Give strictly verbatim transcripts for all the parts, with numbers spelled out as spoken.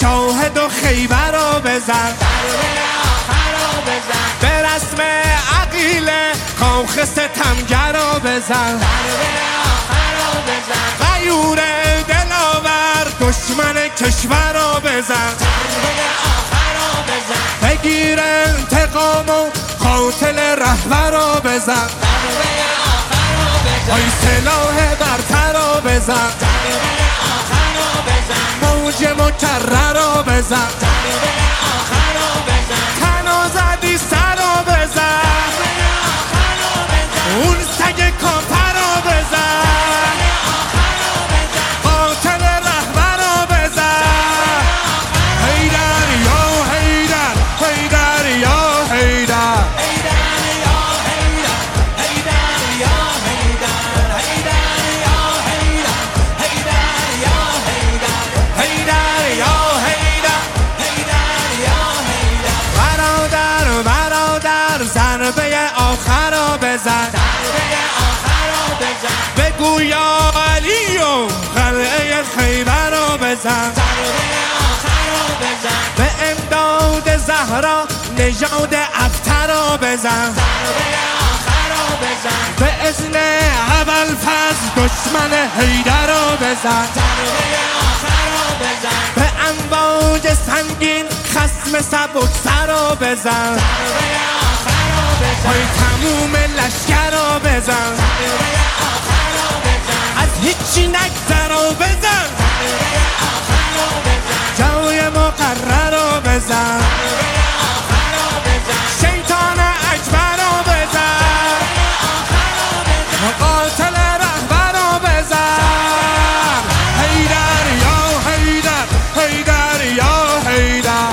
شاهد و خیبر رو بزن، به رسم عقیله کاخ ستمگر رو بزن، غیور دلاور دشمن کشور رو بزن، بگیر انتقام و قاتل رهبر رو بزن، ای سلاح برتر رو بزن، موج مکرر رو بزن، تنو زدی سر رو بزن، اون سگ کافر رو بزن، قاتل رهبر رو بزن، حیدر یا حیدر، حیدر یا حیدر، ضربه آخر رو بزن، بگو یا علی و قلعه خیبر رو بزن، به امداد زهرا نژاد ابتر رو بزن، به اذن ابوالفضل دشمن حیدر رو بزن، به امواج سنگین خصم سبکسر رو بزن، پای تموم لشکر رو بزن، از هیچی نگذر رو بزن، جای مقرر رو بزن، شیطان اکبر رو بزن، قاتل رهبر رو بزن، حیدر یا حیدر، حیدر یا حیدر،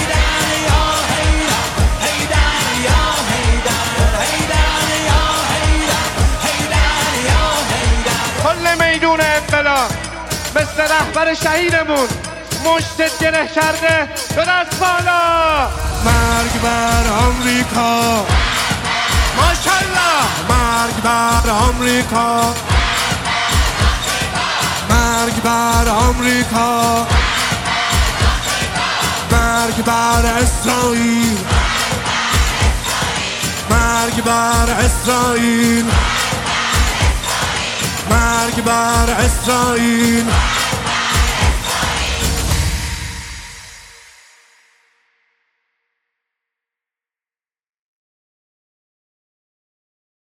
میدون انقلاب مثل رهبر شهیدمون مشت گره کرده به دست بالا، مرگ بر آمریکا، ماشالله، مرگ بر آمریکا، مرگ بر آمریکا، مرگ بر اسرائیل، مرگ بر اسرائیل، مرگ بر اسرائیل.